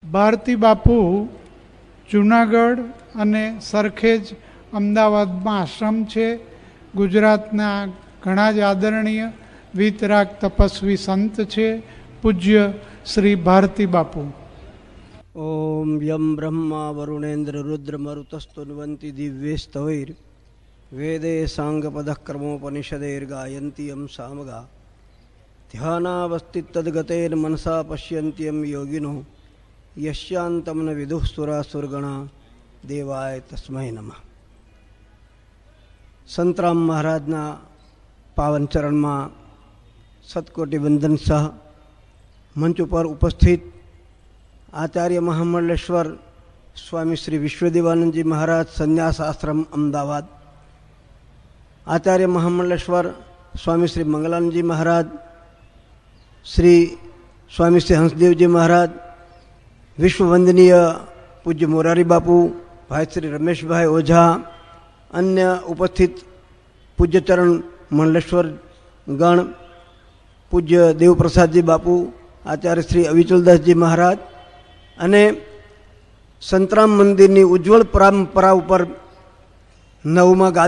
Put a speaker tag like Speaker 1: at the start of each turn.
Speaker 1: ભારતી બાપુ જૂનાગઢ અને સરખેજ અમદાવાદમાં આશ્રમ છે. ગુજરાતના ઘણા જ આદરણીય વીતરાગ તપસ્વી સંત છે પૂજ્ય શ્રી ભારતી બાપુ.
Speaker 2: ઓમ યમ બ્રહ્મા વરુણેન્દ્ર રુદ્ર મરુતસ્તુન્વંતિ દિવ્યેસ્તવૈર વેદે સાંગપદઃ ક્રમોપનિષદૈર્ગાયંતી યમ સામગા ધ્યાનાવસ્થિતદ્ગતેન મનસા પશ્યન્ત્યમ યોગિનો યશ્યાંતમ ન વિદુઃ સુરાસુરગણા દેવાય તસ્મૈ નમઃ. સંતરામ મહારાજના પાવન ચરણમાં સતકોટી વંદન સહ મંચ ઉપર ઉપસ્થિત આચાર્ય મહામંડલેશ્વર સ્વામી શ્રી વિશ્વદેવાનંદજી મહારાજ સંન્યાસ આશ્રમ અમદાવાદ, આચાર્ય મહામંડલેશ્વર સ્વામી શ્રી મંગલાનંદજી મહારાજ, શ્રી સ્વામી શ્રી હંસદેવજી મહારાજ, વિશ્વવંદનીય પૂજ્ય મોરારી બાપુ, ભાઈ શ્રી રમેશભાઈ ઓઝા, અન્ય ઉપસ્થિત પૂજ્યચરણ મંડલેશ્વર ગણ, પૂજ્ય દેવપ્રસાદજી બાપુ, આચાર્ય શ્રી અવિચલદાસજી મહારાજ અને સંતરામ મંદિરની ઉજ્જવળ પરંપરા ઉપર નવમા